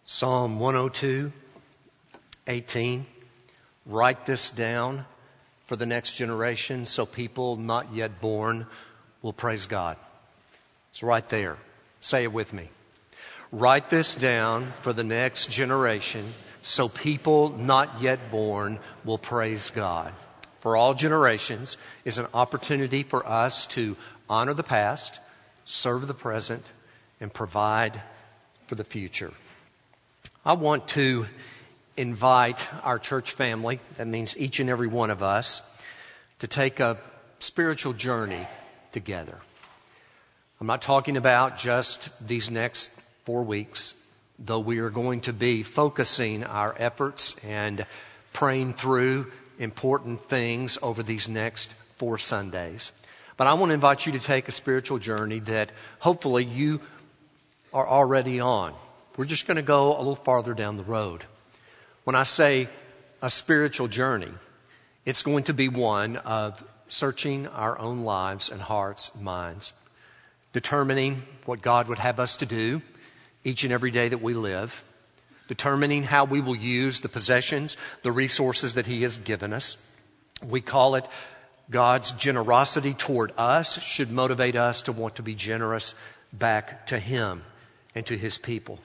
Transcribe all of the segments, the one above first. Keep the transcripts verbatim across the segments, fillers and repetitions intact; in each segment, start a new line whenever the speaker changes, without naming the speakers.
Psalm one oh two, eighteen. Write this down for the next generation so people not yet born will praise God. It's right there. Say it with me. Write this down for the next generation so people not yet born will praise God. For all generations is an opportunity for us to honor the past, serve the present, and provide for the future. I want to invite our church family, that means each and every one of us, to take a spiritual journey together. I'm not talking about just these next four weeks, though we are going to be focusing our efforts and praying through important things over these next four Sundays. But I want to invite you to take a spiritual journey that hopefully you are already on. We're just going to go a little farther down the road. When I say a spiritual journey, it's going to be one of searching our own lives and hearts and minds, determining what God would have us to do each and every day that we live, determining how we will use the possessions, the resources that He has given us. We call it God's generosity toward us should motivate us to want to be generous back to Him and to His people.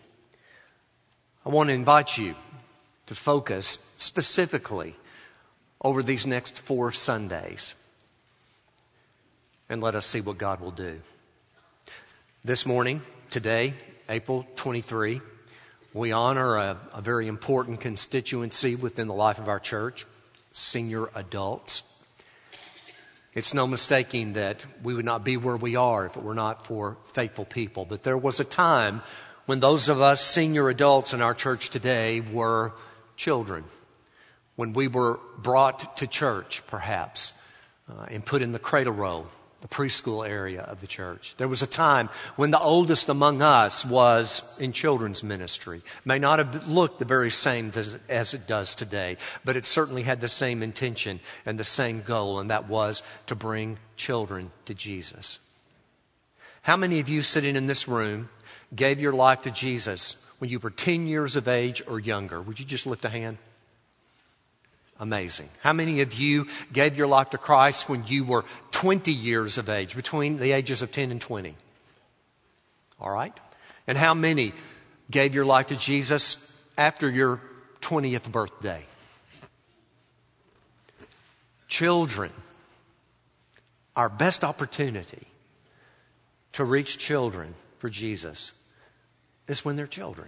I want to invite you to focus specifically over these next four Sundays and let us see what God will do. This morning, today, April twenty-third, we honor a, a very important constituency within the life of our church, senior adults. It's no mistaking that we would not be where we are if it were not for faithful people. But there was a time when those of us senior adults in our church today were children, when we were brought to church, perhaps, uh, and put in the cradle roll, the preschool area of the church. There was a time when the oldest among us was in children's ministry. May not have looked the very same as, as it does today, but it certainly had the same intention and the same goal, and that was to bring children to Jesus. How many of you sitting in this room gave your life to Jesus when you were ten years of age or younger? Would you just lift a hand? Amazing. How many of you gave your life to Christ when you were twenty years of age, between the ages of ten and twenty? All right. And how many gave your life to Jesus after your twentieth birthday? Children, our best opportunity to reach children for Jesus is when they're children.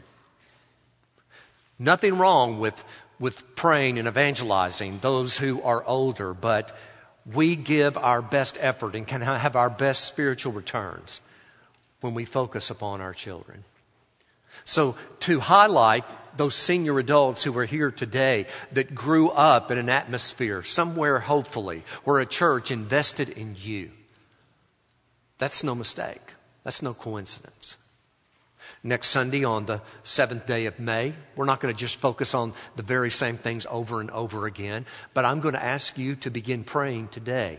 Nothing wrong with, with praying and evangelizing those who are older, but we give our best effort and can have our best spiritual returns when we focus upon our children. So to highlight those senior adults who are here today that grew up in an atmosphere somewhere, hopefully, where a church invested in you, that's no mistake. That's no coincidence. Next Sunday on the seventh day of May, we're not going to just focus on the very same things over and over again, but I'm going to ask you to begin praying today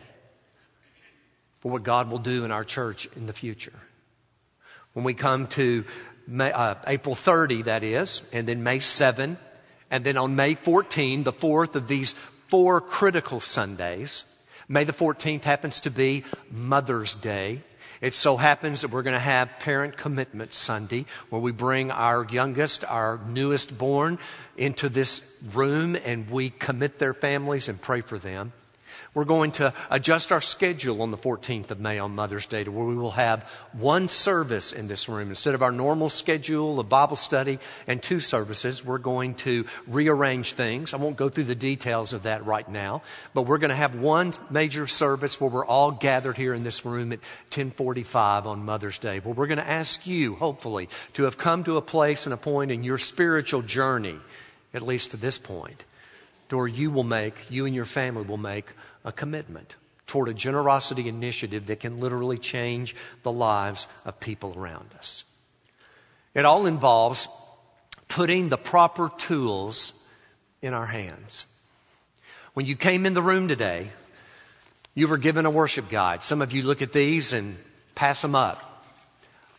for what God will do in our church in the future. When we come to May, uh, April thirtieth, that is, and then May seventh, and then on May fourteenth, the fourth of these four critical Sundays, May the fourteenth happens to be Mother's Day. It so happens that we're going to have Parent Commitment Sunday, where we bring our youngest, our newest born, into this room and we commit their families and pray for them. We're going to adjust our schedule on the fourteenth of May on Mother's Day to where we will have one service in this room. Instead of our normal schedule of Bible study and two services, we're going to rearrange things. I won't go through the details of that right now, but we're going to have one major service where we're all gathered here in this room at ten forty-five on Mother's Day. Well, we're going to ask you, hopefully, to have come to a place and a point in your spiritual journey, at least to this point, to where you will make, you and your family will make a commitment toward a generosity initiative that can literally change the lives of people around us. It all involves putting the proper tools in our hands. When you came in the room today, you were given a worship guide. Some of you look at these and pass them up.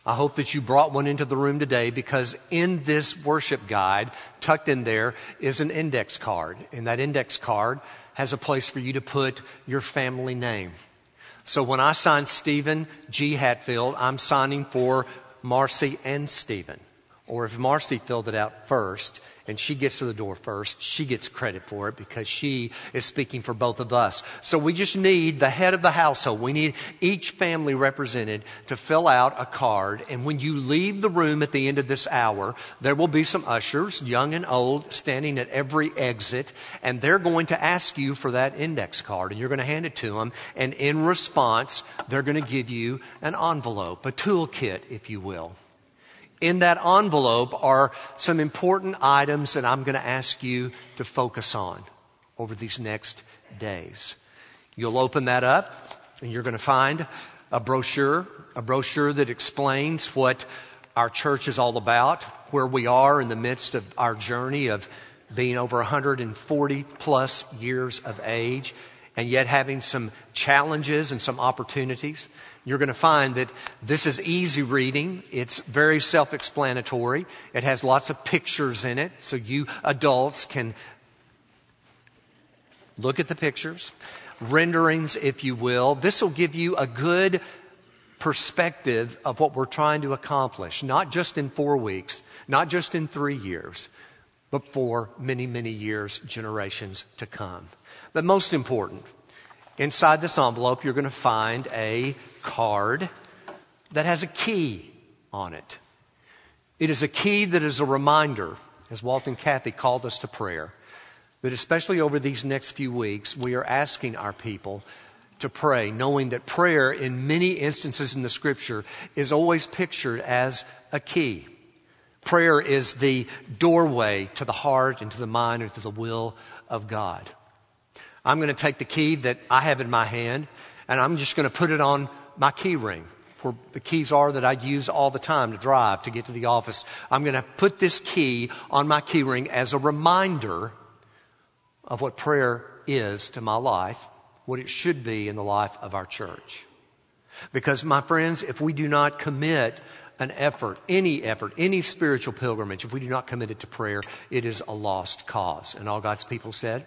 I hope that you brought one into the room today, because in this worship guide, tucked in there, is an index card. And that index card has a place for you to put your family name. So when I sign Stephen G. Hatfield, I'm signing for Marcy and Stephen. Or if Marcy filled it out first, and she gets to the door first, she gets credit for it because she is speaking for both of us. So we just need the head of the household. We need each family represented to fill out a card. And when you leave the room at the end of this hour, there will be some ushers, young and old, standing at every exit. And they're going to ask you for that index card. And you're going to hand it to them. And in response, they're going to give you an envelope, a toolkit, if you will. In that envelope are some important items that I'm going to ask you to focus on over these next days. You'll open that up and you're going to find a brochure, a brochure that explains what our church is all about, where we are in the midst of our journey of being over one hundred forty plus years of age, and yet having some challenges and some opportunities. You're going to find that this is easy reading. It's very self-explanatory. It has lots of pictures in it, so you adults can look at the pictures. Renderings, if you will. This will give you a good perspective of what we're trying to accomplish, not just in four weeks, not just in three years, but for many, many years, generations to come. But most important, inside this envelope, you're going to find a card that has a key on it. It is a key that is a reminder, as Walt and Kathy called us to prayer, that especially over these next few weeks, we are asking our people to pray, knowing that prayer in many instances in the Scripture is always pictured as a key. Prayer is the doorway to the heart and to the mind and to the will of God. I'm going to take the key that I have in my hand, and I'm just going to put it on my key ring, where the keys are that I use all the time to drive, to get to the office. I'm going to put this key on my key ring as a reminder of what prayer is to my life, what it should be in the life of our church. Because, my friends, if we do not commit an effort, any effort, any spiritual pilgrimage, if we do not commit it to prayer, it is a lost cause. And all God's people said?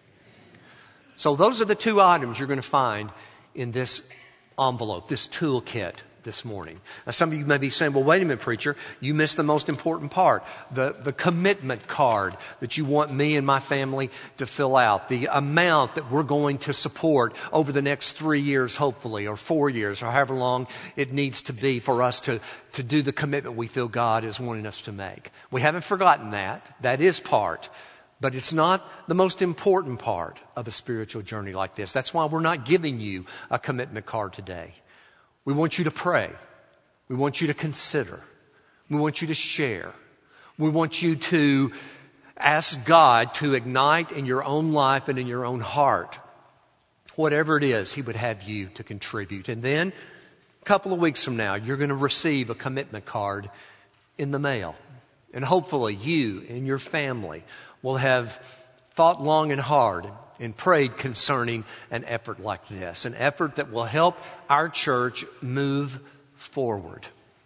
So those are the two items you're going to find in this envelope, this toolkit this morning. Now, some of you may be saying, well, wait a minute, preacher, you missed the most important part, the, the commitment card that you want me and my family to fill out, the amount that we're going to support over the next three years, hopefully, or four years, or however long it needs to be for us to, to do the commitment we feel God is wanting us to make. We haven't forgotten that. That is part. But it's not the most important part of a spiritual journey like this. That's why we're not giving you a commitment card today. We want you to pray. We want you to consider. We want you to share. We want you to ask God to ignite in your own life and in your own heart whatever it is He would have you to contribute. And then a couple of weeks from now, you're going to receive a commitment card in the mail. And hopefully you and your family will have thought long and hard and prayed concerning an effort like this, an effort that will help our church move forward.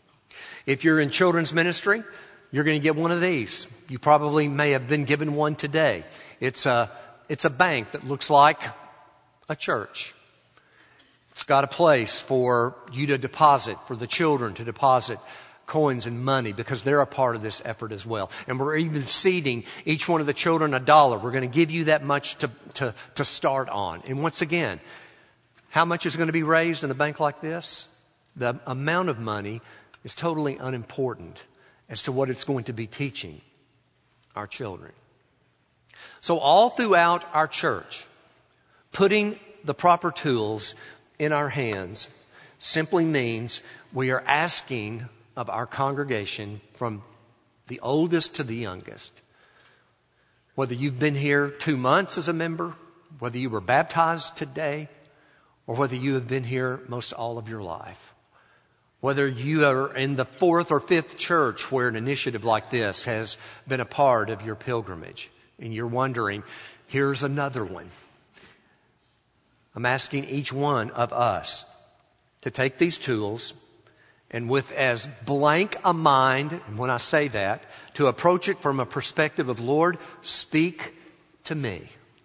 If you're in children's ministry, you're going to get one of these. You probably may have been given one today. It's a, it's a bank that looks like a church. It's got a place for you to deposit, for the children to deposit coins and money, because they're a part of this effort as well. And we're even seeding each one of the children a dollar. We're going to give you that much to, to, to start on. And once again, how much is going to be raised in a bank like this? The amount of money is totally unimportant as to what it's going to be teaching our children. So all throughout our church, putting the proper tools in our hands simply means we are asking of our congregation, from the oldest to the youngest, whether you've been here two months as a member, whether you were baptized today, or whether you have been here most all of your life, whether you are in the fourth or fifth church where an initiative like this has been a part of your pilgrimage, and you're wondering, here's another one. I'm asking each one of us to take these tools and with as blank a mind, and when I say that, to approach it from a perspective of, Lord, speak to me.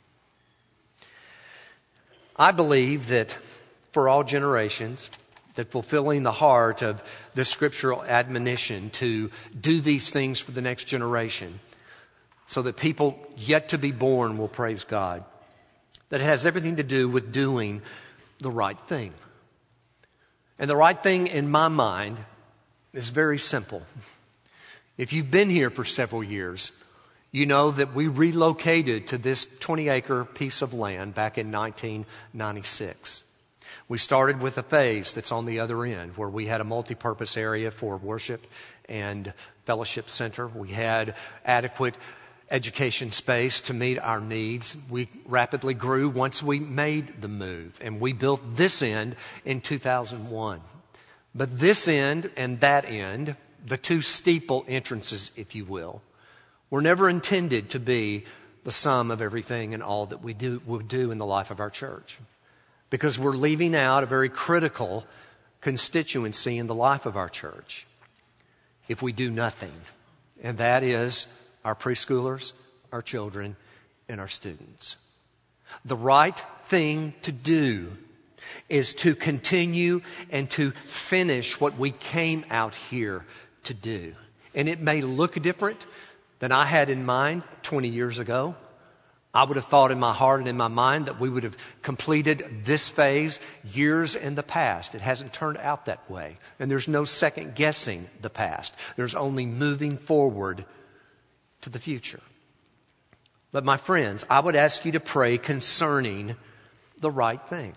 I believe that for all generations, that fulfilling the heart of this scriptural admonition to do these things for the next generation so that people yet to be born will praise God, that it has everything to do with doing the right thing. And the right thing in my mind is very simple. If you've been here for several years, you know that we relocated to this twenty acre piece of land back in nineteen ninety-six. We started with a phase that's on the other end where we had a multi-purpose area for worship and fellowship center. We had adequate education space to meet our needs. We rapidly grew once we made the move, and we built this end in two thousand one. But this end and that end, the two steeple entrances, if you will, were never intended to be the sum of everything and all that we do, will do in the life of our church. Because we're leaving out a very critical constituency in the life of our church if we do nothing. And that is our preschoolers, our children, and our students. The right thing to do is to continue and to finish what we came out here to do. And it may look different than I had in mind twenty years ago. I would have thought in my heart and in my mind that we would have completed this phase years in the past. It hasn't turned out that way. And there's no second guessing the past. There's only moving forward to the future. But my friends, I would ask you to pray concerning the right thing.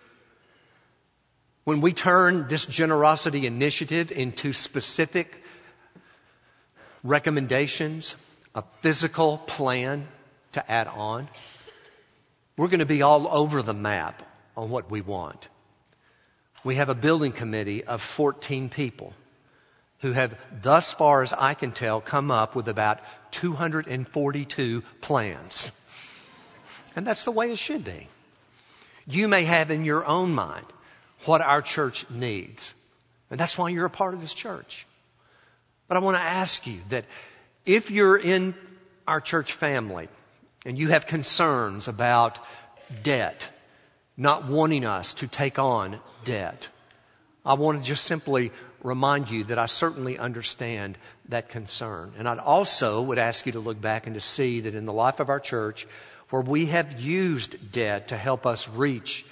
When we turn this generosity initiative into specific recommendations, a physical plan to add on, we're going to be all over the map on what we want. We have a building committee of fourteen people who have, thus far as I can tell, come up with about two hundred forty-two plans. And that's the way it should be. You may have in your own mind what our church needs. And that's why you're a part of this church. But I want to ask you that if you're in our church family and you have concerns about debt, not wanting us to take on debt, I want to just simply remind you that I certainly understand that concern. And I'd also would ask you to look back and to see that in the life of our church, where we have used debt to help us reach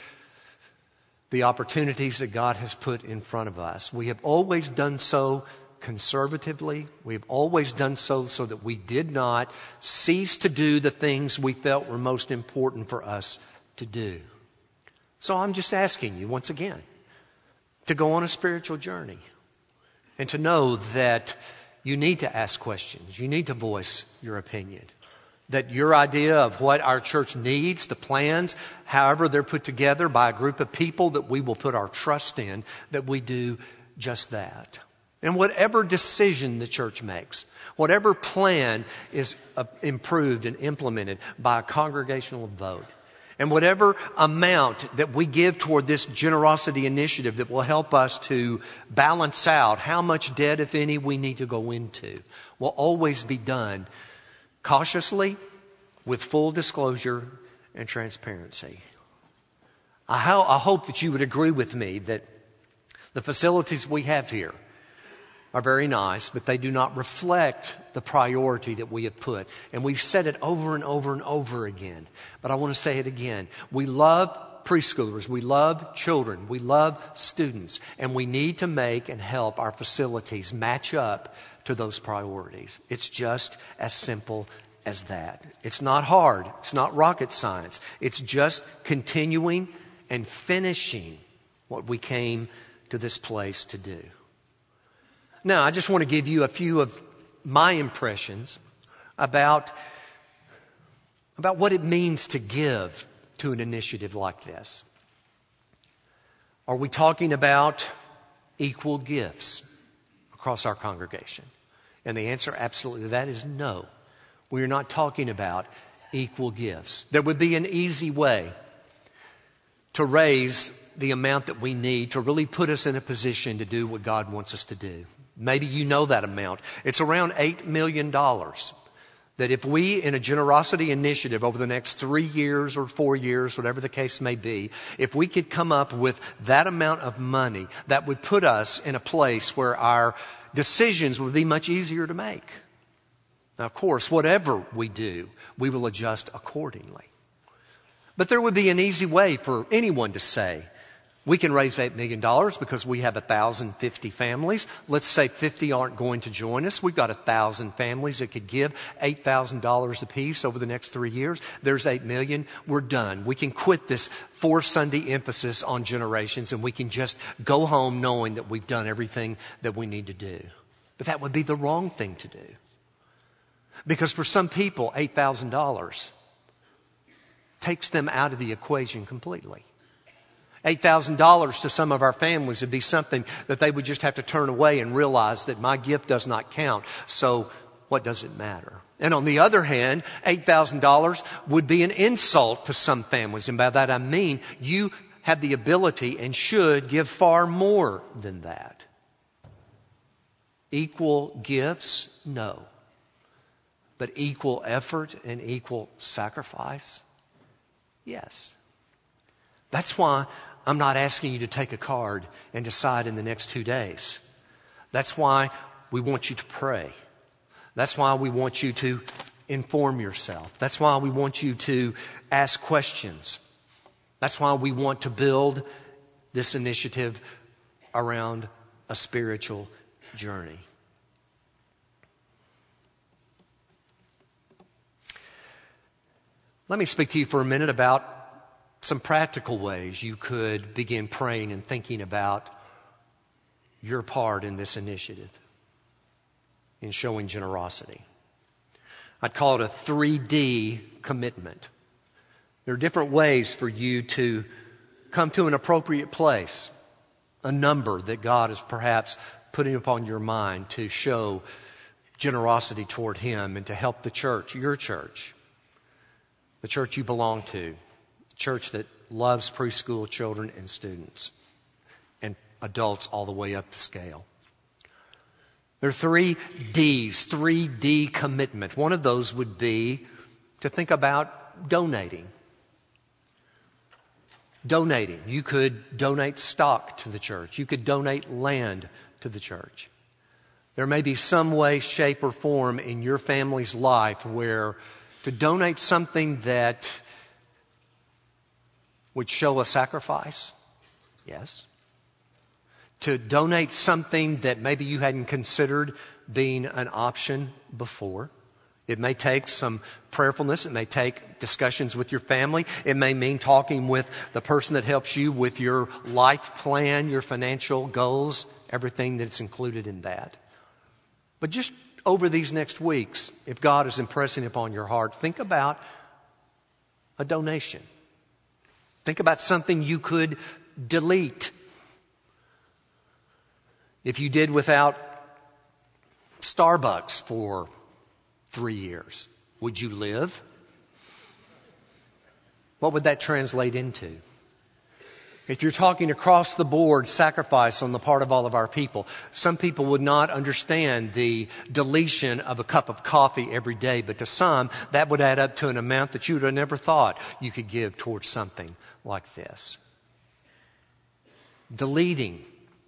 the opportunities that God has put in front of us, we have always done so conservatively. We have always done so so that we did not cease to do the things we felt were most important for us to do. So I'm just asking you once again to go on a spiritual journey and to know that you need to ask questions. You need to voice your opinion. That your idea of what our church needs, the plans, however they're put together by a group of people that we will put our trust in, that we do just that. And whatever decision the church makes, whatever plan is uh, improved and implemented by a congregational vote, and whatever amount that we give toward this generosity initiative that will help us to balance out how much debt, if any, we need to go into, will always be done cautiously, with full disclosure and transparency. I, ho- I hope that you would agree with me that the facilities we have here are very nice, but they do not reflect the priority that we have put. And we've said it over and over and over again. But I want to say it again. We love preschoolers. We love children. We love students. And we need to make and help our facilities match up to those priorities. It's just as simple as that. It's not hard. It's not rocket science. It's just continuing and finishing what we came to this place to do. Now, I just want to give you a few of my impressions about, about what it means to give to an initiative like this. Are we talking about equal gifts across our congregation? And the answer absolutely to that is no. We are not talking about equal gifts. There would be an easy way to raise the amount that we need to really put us in a position to do what God wants us to do. Maybe you know that amount. It's around eight million dollars. That if we, in a generosity initiative over the next three years or four years, whatever the case may be, if we could come up with that amount of money, that would put us in a place where our decisions would be much easier to make. Now, of course, whatever we do, we will adjust accordingly. But there would be an easy way for anyone to say, we can raise eight million dollars because we have one thousand fifty families. Let's say fifty aren't going to join us. We've got one thousand families that could give eight thousand dollars apiece over the next three years. There's eight million dollars. We're done. We can quit this four Sunday emphasis on generations, and we can just go home knowing that we've done everything that we need to do. But that would be the wrong thing to do. Because for some people, eight thousand dollars takes them out of the equation completely. eight thousand dollars to some of our families would be something that they would just have to turn away and realize that my gift does not count. So what does it matter? And on the other hand, eight thousand dollars would be an insult to some families. And by that I mean you have the ability and should give far more than that. Equal gifts? No. But equal effort and equal sacrifice? Yes. That's why I'm not asking you to take a card and decide in the next two days. That's why we want you to pray. That's why we want you to inform yourself. That's why we want you to ask questions. That's why we want to build this initiative around a spiritual journey. Let me speak to you for a minute about some practical ways you could begin praying and thinking about your part in this initiative, in showing generosity. I'd call it a three D commitment. There are different ways for you to come to an appropriate place, a number that God is perhaps putting upon your mind to show generosity toward Him and to help the church, your church, the church you belong to, a church that loves preschool children and students and adults all the way up the scale. There are three D's, three D commitment. One of those would be to think about donating. Donating. You could donate stock to the church. You could donate land to the church. There may be some way, shape, or form in your family's life where to donate something that would show a sacrifice, yes. To donate something that maybe you hadn't considered being an option before. It may take some prayerfulness. It may take discussions with your family. It may mean talking with the person that helps you with your life plan, your financial goals, everything that's included in that. But just over these next weeks, if God is impressing upon your heart, think about a donation. Think about something you could delete. If you did without Starbucks for three years, would you live? What would that translate into? If you're talking across the board sacrifice on the part of all of our people, some people would not understand the deletion of a cup of coffee every day, but to some, that would add up to an amount that you would have never thought you could give towards something like this. Deleting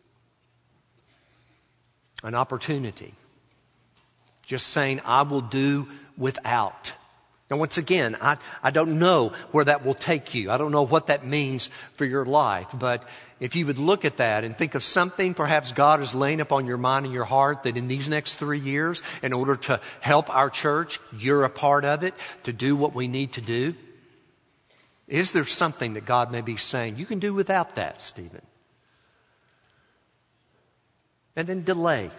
an opportunity. Just saying, I will do without. Now, once again, I, I don't know where that will take you. I don't know what that means for your life. But if you would look at that and think of something perhaps God is laying upon your mind and your heart that in these next three years, in order to help our church, you're a part of it, to do what we need to do. Is there something that God may be saying, you can do without that, Stephen? And then delay.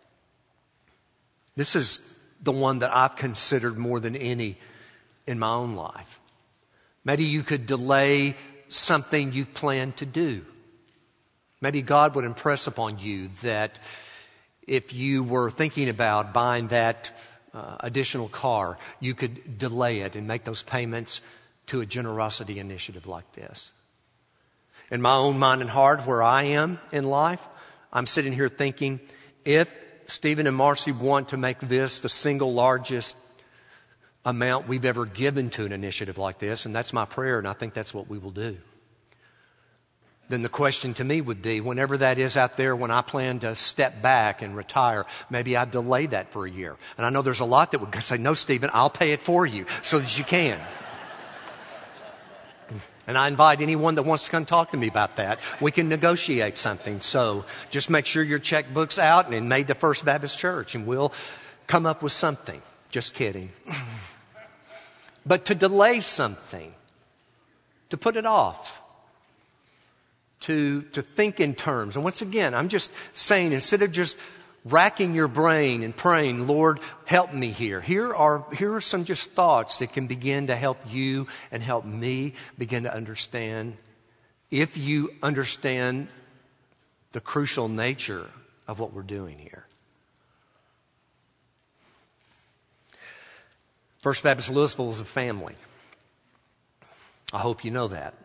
This is the one that I've considered more than any in my own life. Maybe you could delay something you plan to do. Maybe God would impress upon you that if you were thinking about buying that uh, additional car, you could delay it and make those payments to a generosity initiative like this. In my own mind and heart, where I am in life, I'm sitting here thinking, if Stephen and Marcy want to make this the single largest amount we've ever given to an initiative like this, and that's my prayer, and I think that's what we will do, then the question to me would be, whenever that is out there, when I plan to step back and retire, maybe I delay that for a year. And I know there's a lot that would say, no, Stephen, I'll pay it for you so that you can. And I invite anyone that wants to come talk to me about that. We can negotiate something. So just make sure your checkbook's out and made the First Baptist Church, and we'll come up with something. Just kidding. But to delay something, to put it off, to, to think in terms. And once again, I'm just saying, instead of just racking your brain and praying, Lord, help me here. Here are, here are some just thoughts that can begin to help you and help me begin to understand, if you understand the crucial nature of what we're doing here. First Baptist Louisville is a family. I hope you know that.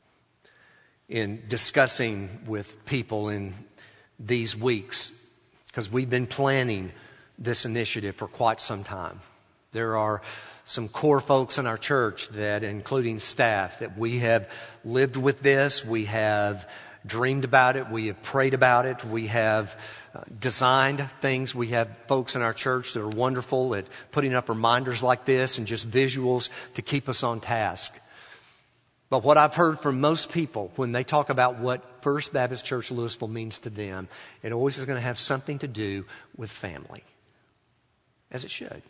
In discussing with people in these weeks, because we've been planning this initiative for quite some time. There are some core folks in our church that, including staff, that we have lived with this. We have dreamed about it. We have prayed about it. We have uh, designed things. We have folks in our church that are wonderful at putting up reminders like this and just visuals to keep us on task. But what I've heard from most people when they talk about what First Baptist Church Louisville means to them, it always is going to have something to do with family, as it should.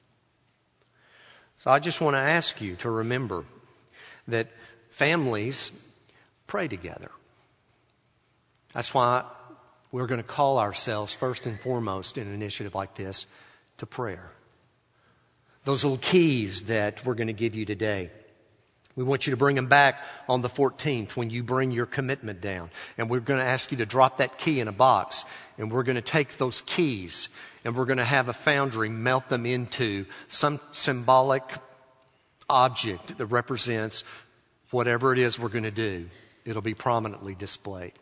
So I just want to ask you to remember that families pray together. That's why we're going to call ourselves, first and foremost, in an initiative like this, to prayer. Those little keys that we're going to give you today, we want you to bring them back on the fourteenth when you bring your commitment down. And we're going to ask you to drop that key in a box. And we're going to take those keys and we're going to have a foundry melt them into some symbolic object that represents whatever it is we're going to do. It'll be prominently displayed.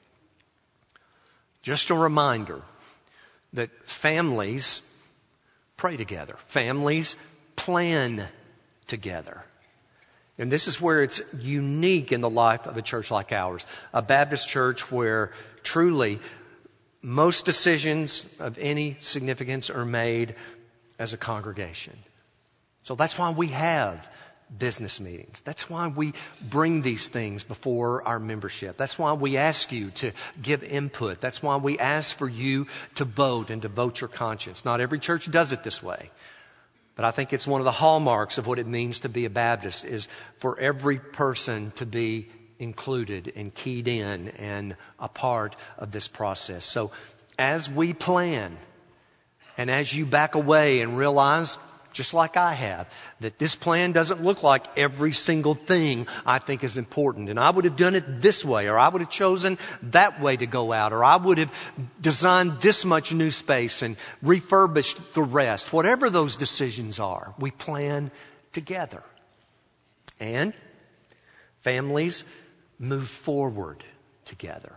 Just a reminder that families pray together. Families plan together. And this is where it's unique in the life of a church like ours, a Baptist church where truly most decisions of any significance are made as a congregation. So that's why we have business meetings. That's why we bring these things before our membership. That's why we ask you to give input. That's why we ask for you to vote and to vote your conscience. Not every church does it this way. But I think it's one of the hallmarks of what it means to be a Baptist is for every person to be included and keyed in and a part of this process. So as we plan and as you back away and realize, just like I have, that this plan doesn't look like every single thing I think is important. And I would have done it this way, or I would have chosen that way to go out, or I would have designed this much new space and refurbished the rest. Whatever those decisions are, we plan together. And families move forward together.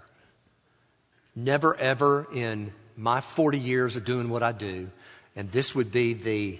Never ever in my forty years of doing what I do, and this would be the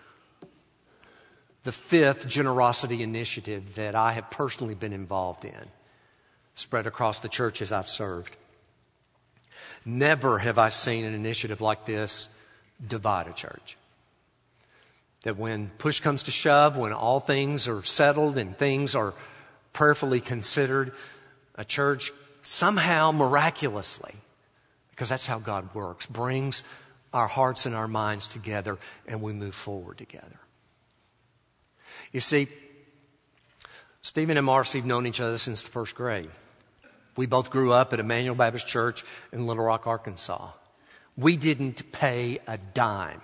The fifth generosity initiative that I have personally been involved in, spread across the churches I've served. Never have I seen an initiative like this divide a church. That when push comes to shove, when all things are settled and things are prayerfully considered, a church somehow miraculously, because that's how God works, brings our hearts and our minds together and we move forward together. You see, Stephen and Marcy have known each other since the first grade. We both grew up at Emmanuel Baptist Church in Little Rock, Arkansas. We didn't pay a dime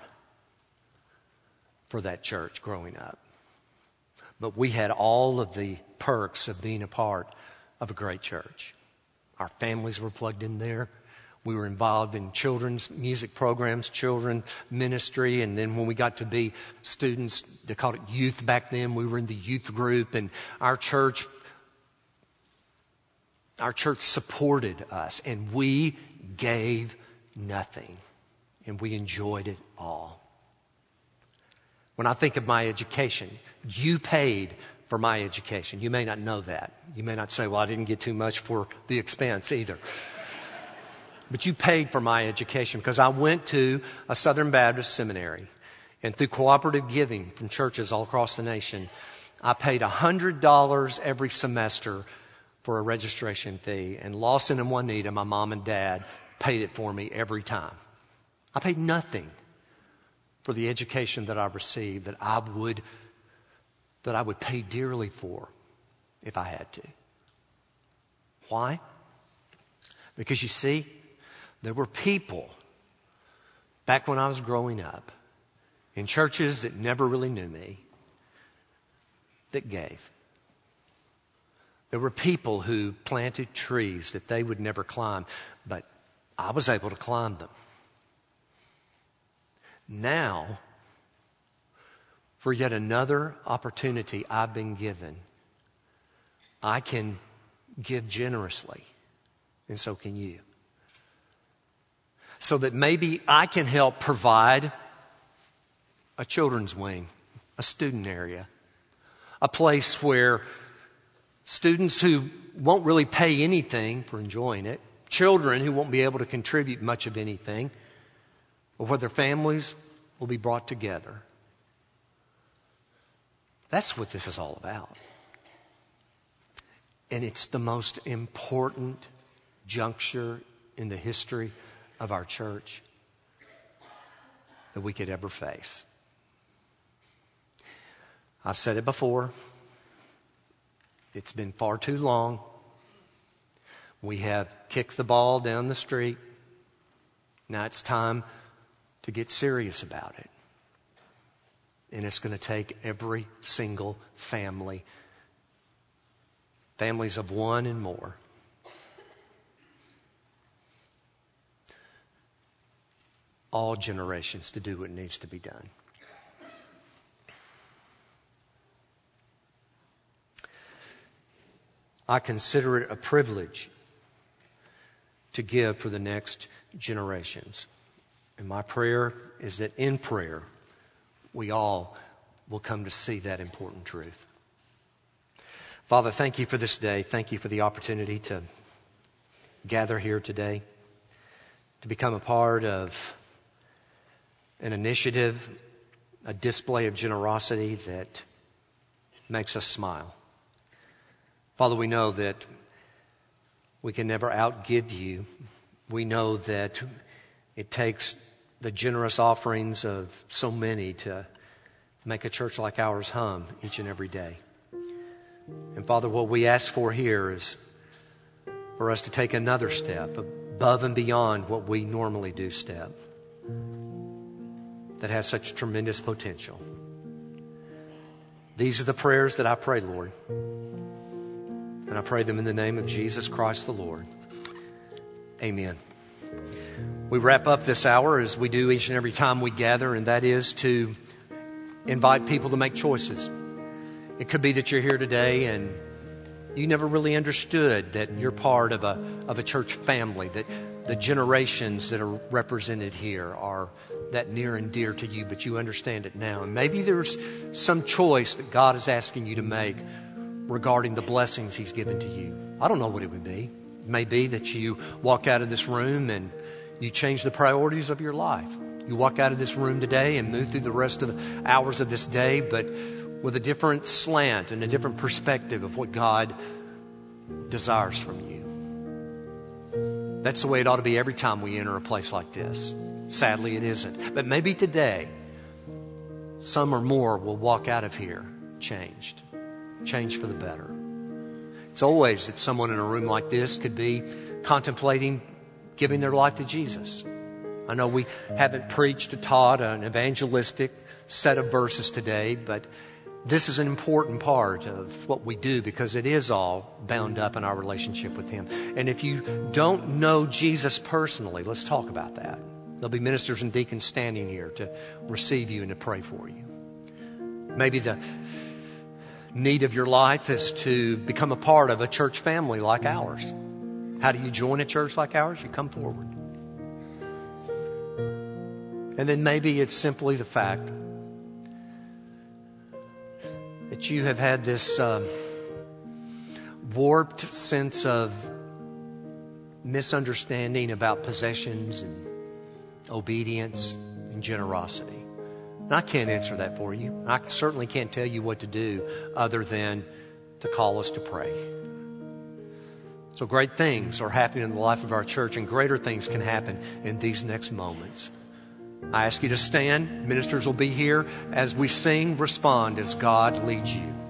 for that church growing up. But we had all of the perks of being a part of a great church. Our families were plugged in there. We were involved in children's music programs, children ministry, and then when we got to be students, they called it youth back then, we were in the youth group, and our church Our church supported us, and we gave nothing, and we enjoyed it all. When I think of my education, you paid for my education. You may not know that. You may not say, well, I didn't get too much for the expense either. But you paid for my education because I went to a Southern Baptist seminary, and through cooperative giving from churches all across the nation, I paid one hundred dollars every semester for a registration fee. And Lawson and Juanita, my mom and dad, paid it for me every time. I paid nothing for the education that I received that I would that I would pay dearly for if I had to. Why? Because you see, there were people back when I was growing up in churches that never really knew me that gave. There were people who planted trees that they would never climb, but I was able to climb them. Now, for yet another opportunity I've been given, I can give generously, and so can you. So that maybe I can help provide a children's wing, a student area, a place where students who won't really pay anything for enjoying it, children who won't be able to contribute much of anything, or where their families will be brought together. That's what this is all about. And it's the most important juncture in the history of our church that we could ever face. I've said it before. It's been far too long. We have kicked the ball down the street. Now it's time to get serious about it. And it's going to take every single family, families of one and more, all generations to do what needs to be done. I consider it a privilege to give for the next generations. And my prayer is that in prayer, we all will come to see that important truth. Father, thank you for this day. Thank you for the opportunity to gather here today, to become a part of an initiative, a display of generosity that makes us smile. Father, we know that we can never outgive you. We know that it takes the generous offerings of so many to make a church like ours hum each and every day. And Father, what we ask for here is for us to take another step above and beyond what we normally do step that has such tremendous potential. These are the prayers that I pray, Lord. And I pray them in the name of Jesus Christ the Lord. Amen. We wrap up this hour as we do each and every time we gather, and that is to invite people to make choices. It could be that you're here today and you never really understood that you're part of a of a church family, that the generations that are represented here are that near and dear to you, but you understand it now. And maybe there's some choice that God is asking you to make regarding the blessings He's given to you. I don't know what it would be. It may be that you walk out of this room and you change the priorities of your life. You walk out of this room today and move through the rest of the hours of this day, but with a different slant and a different perspective of what God desires from you. That's the way it ought to be every time we enter a place like this. Sadly, it isn't. But maybe today, some or more will walk out of here changed. Changed for the better. It's always that someone in a room like this could be contemplating giving their life to Jesus. I know we haven't preached or taught an evangelistic set of verses today, but this is an important part of what we do because it is all bound up in our relationship with Him. And if you don't know Jesus personally, let's talk about that. There'll be ministers and deacons standing here to receive you and to pray for you. Maybe the need of your life is to become a part of a church family like ours. How do you join a church like ours? You come forward. And then maybe it's simply the fact that you have had this uh, warped sense of misunderstanding about possessions and obedience and generosity. And I can't answer that for you. I certainly can't tell you what to do other than to call us to pray. So great things are happening in the life of our church, and greater things can happen in these next moments. I ask you to stand. Ministers will be here as we sing, respond as God leads you.